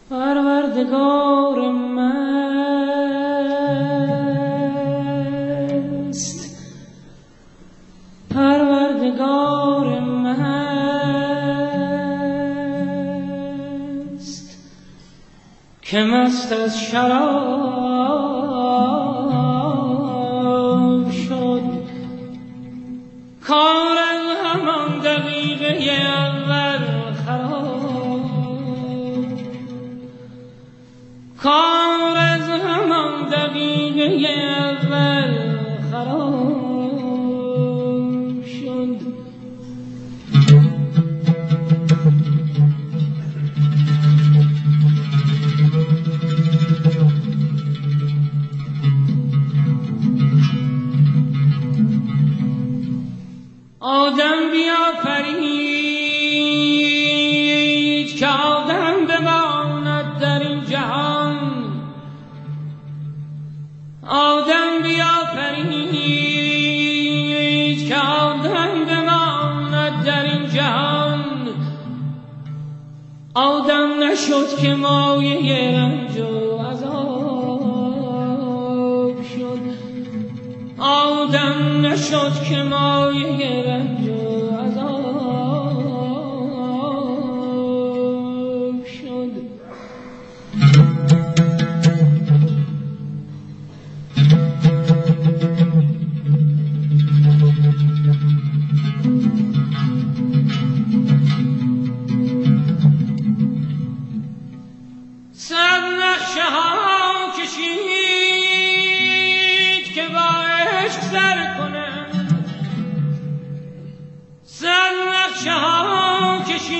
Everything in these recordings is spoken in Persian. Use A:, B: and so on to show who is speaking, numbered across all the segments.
A: پروردگار مست، پروردگار مست که مست از شراب شد. کار از همان دقیقه اول خراب، کار از همان دقیقه اول خراب شد. آدم بیافرید که آدم بماند در این جهان، آدم بیافرید که آدم بماند در این جهان. آدم نشد که مایه رنج و عذاب شد، آدم نشد که مایه رنج و عذاب شد. صد نقشه ها کشید که با عشق سر کنند، صد نقشه ها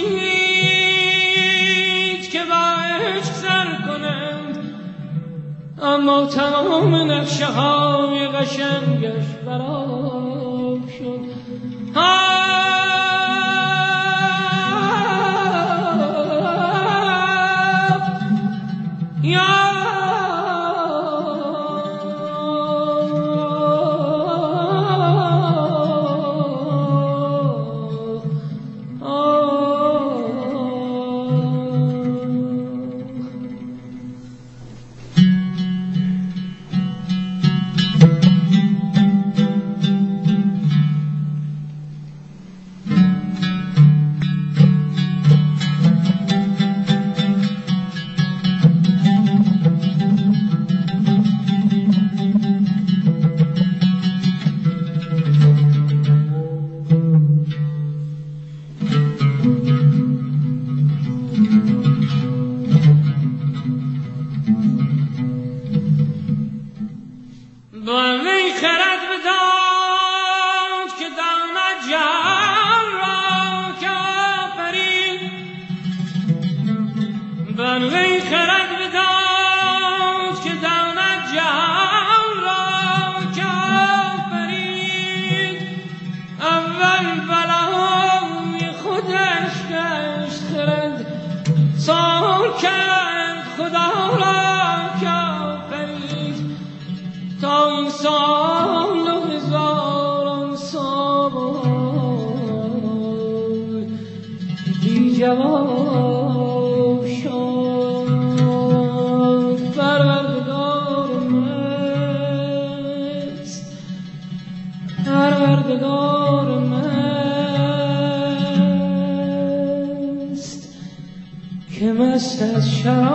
A: کشید که با عشق سر کنند، اما تمام نقشه های قشنگش برآب شد. جواب شد. پروردگار مست، پروردگار مست که مست از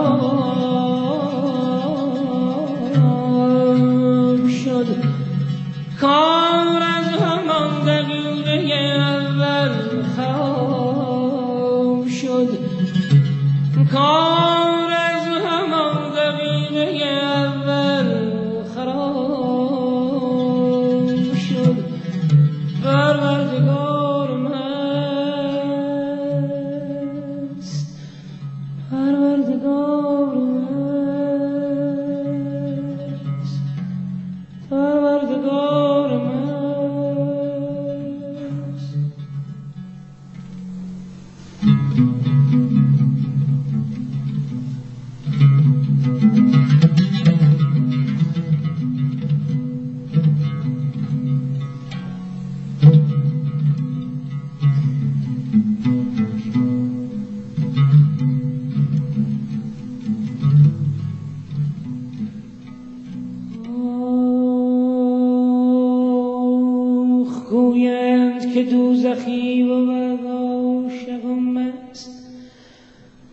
A: شراب شد. کار از همان دقیقه اول خراب شد، کار از همان دقیقه اول خراب شد. پروردگار مست، پروردگار مست، پروردگار مست.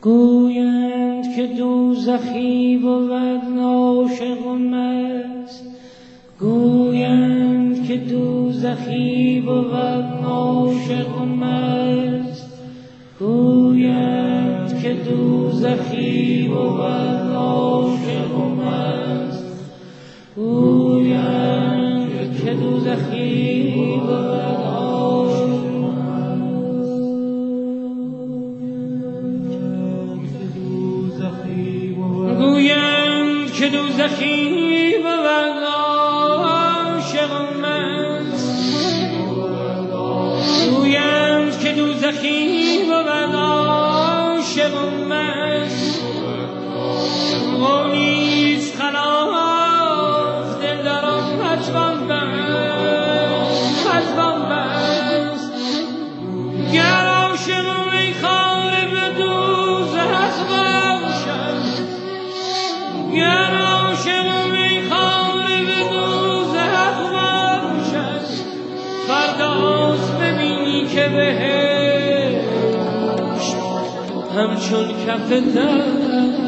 A: گویند که دوزخی بود عاشق و مست، گویند که دوزخی بود عاشق و مست، گویند که دوزخی بود عاشق و مست، گویند که دوزخی بود عاشق و مست، گویند که دوزخی بود عاشق و مست، گویند که دوزخی بود عاشق و مست، قولیست خلاف دلداران حتوان بست، حتوان بست، گر عاشق و میخواره به دوزخ باشد، گر عاشق و میخواره به دوزخ باشد، فرداست ببینی که بهشت همچون کف دست.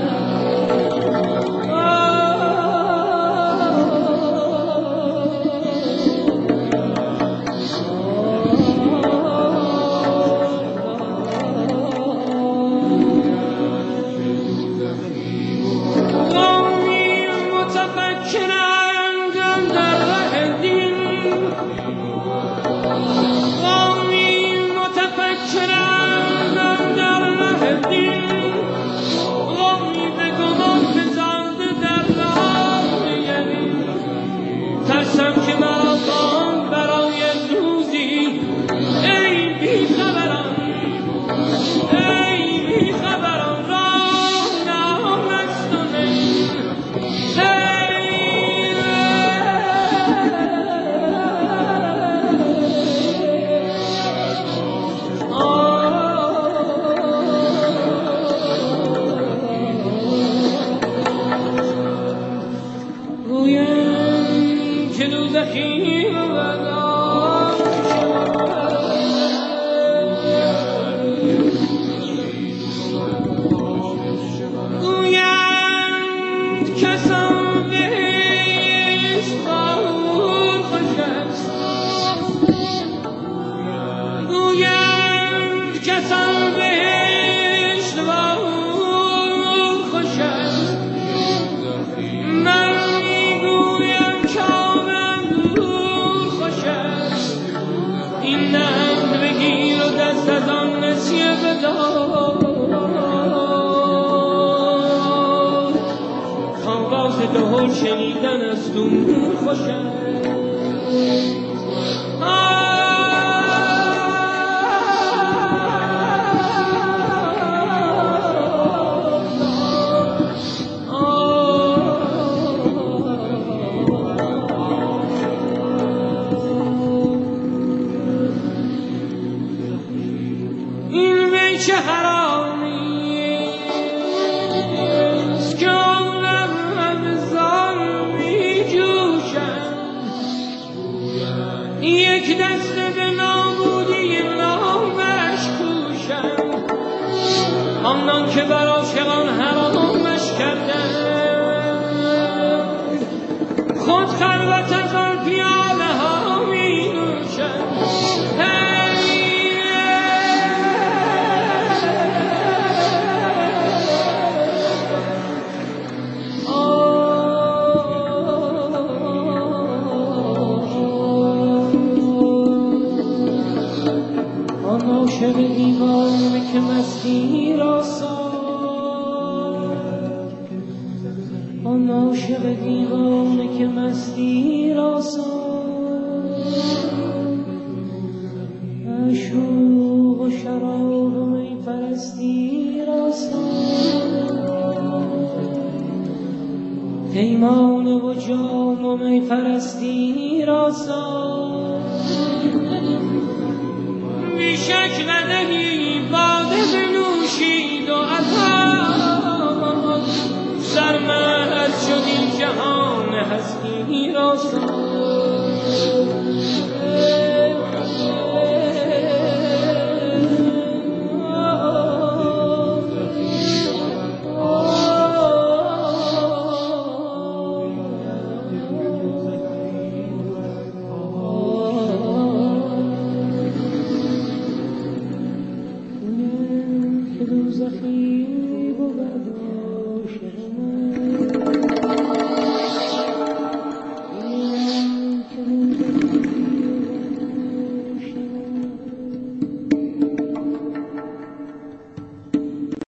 A: دهل شنیدن از دور خوشم، این می چه حرامی یک دست به نابودی نامش کوشم، آنان که بر عاشقان حرامش کردند، خود خلوت از آن پیاله ها می نوشند. عاشق دیوانه که مستی را ساخت، آن عاشق دیوانه که مستی را ساخت، عشوق و شراب و می پرستی را ساخت، پیمانه و جام و می پرستی را ساخت. بیشک ندهی